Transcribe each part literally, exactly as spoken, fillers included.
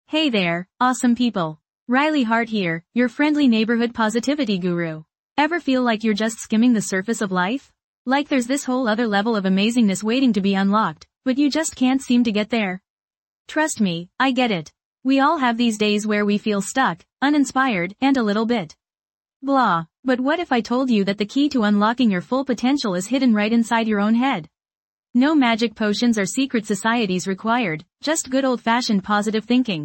Hey there, awesome people. Riley Hart here, your friendly neighborhood positivity guru. Ever feel like you're just skimming the surface of life? Like there's this whole other level of amazingness waiting to be unlocked, but you just can't seem to get there? Trust me, I get it. We all have these days where we feel stuck, uninspired, and a little bit blah. But what if I told you that the key to unlocking your full potential is hidden right inside your own head? No magic potions or secret societies required, just good old-fashioned positive thinking.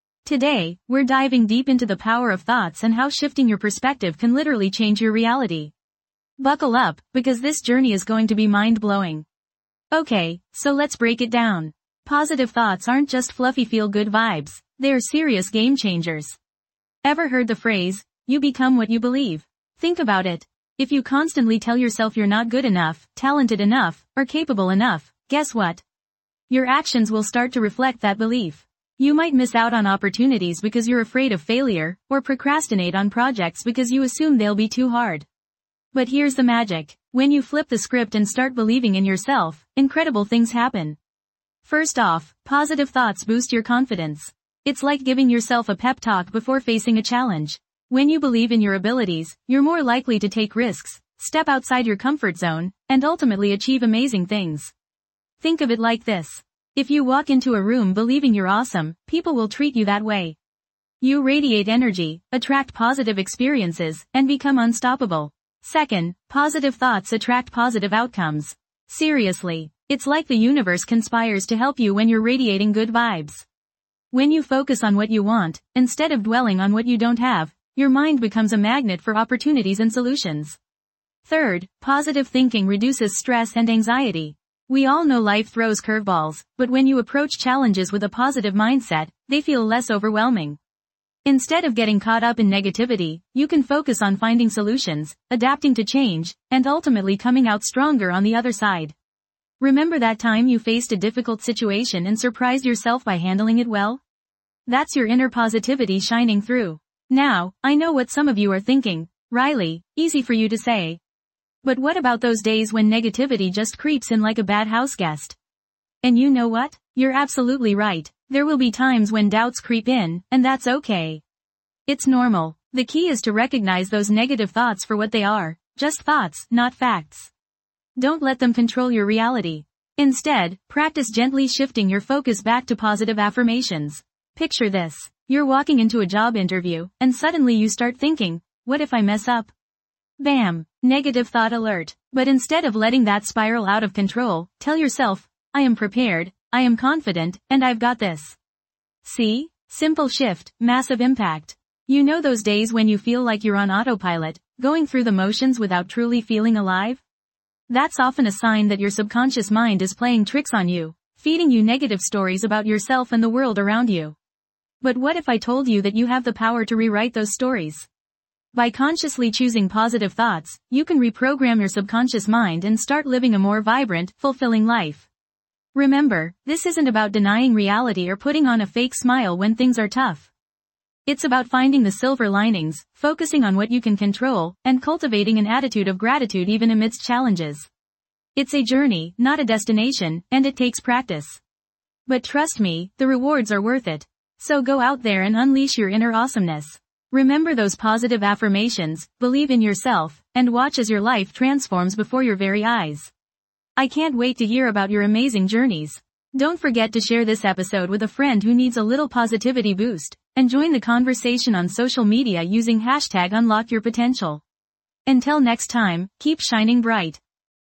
Today, we're diving deep into the power of thoughts and how shifting your perspective can literally change your reality. Buckle up, because this journey is going to be mind-blowing. Okay, so let's break it down. Positive thoughts aren't just fluffy feel-good vibes, they're serious game changers. Ever heard the phrase, you become what you believe? Think about it. If you constantly tell yourself you're not good enough, talented enough, or capable enough, guess what? Your actions will start to reflect that belief. You might miss out on opportunities because you're afraid of failure, or procrastinate on projects because you assume they'll be too hard. But here's the magic. When you flip the script and start believing in yourself, incredible things happen. First off, positive thoughts boost your confidence. It's like giving yourself a pep talk before facing a challenge. When you believe in your abilities, you're more likely to take risks, step outside your comfort zone, and ultimately achieve amazing things. Think of it like this. If you walk into a room believing you're awesome, people will treat you that way. You radiate energy, attract positive experiences, and become unstoppable. Second, positive thoughts attract positive outcomes. Seriously, it's like the universe conspires to help you when you're radiating good vibes. When you focus on what you want, instead of dwelling on what you don't have, your mind becomes a magnet for opportunities and solutions. Third, positive thinking reduces stress and anxiety. We all know life throws curveballs, but when you approach challenges with a positive mindset, they feel less overwhelming. Instead of getting caught up in negativity, you can focus on finding solutions, adapting to change, and ultimately coming out stronger on the other side. Remember that time you faced a difficult situation and surprised yourself by handling it well? That's your inner positivity shining through. Now, I know what some of you are thinking. Riley, easy for you to say. But what about those days when negativity just creeps in like a bad house guest? And you know what? You're absolutely right. There will be times when doubts creep in, and that's okay. It's normal. The key is to recognize those negative thoughts for what they are, just thoughts, not facts. Don't let them control your reality. Instead, practice gently shifting your focus back to positive affirmations. Picture this. You're walking into a job interview, and suddenly you start thinking, what if I mess up? Bam! Negative thought alert. But instead of letting that spiral out of control, tell yourself, I am prepared, I am confident, and I've got this. See? Simple shift, massive impact. You know those days when you feel like you're on autopilot, going through the motions without truly feeling alive? That's often a sign that your subconscious mind is playing tricks on you, feeding you negative stories about yourself and the world around you. But what if I told you that you have the power to rewrite those stories? By consciously choosing positive thoughts, you can reprogram your subconscious mind and start living a more vibrant, fulfilling life. Remember, this isn't about denying reality or putting on a fake smile when things are tough. It's about finding the silver linings, focusing on what you can control, and cultivating an attitude of gratitude even amidst challenges. It's a journey, not a destination, and it takes practice. But trust me, the rewards are worth it. So go out there and unleash your inner awesomeness. Remember those positive affirmations, believe in yourself, and watch as your life transforms before your very eyes. I can't wait to hear about your amazing journeys. Don't forget to share this episode with a friend who needs a little positivity boost, and join the conversation on social media using hashtag Unlock Your Potential. Until next time, keep shining bright.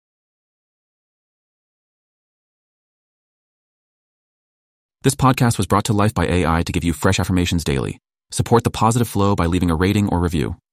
This podcast was brought to life by A I to give you fresh affirmations daily. Support the positive flow by leaving a rating or review.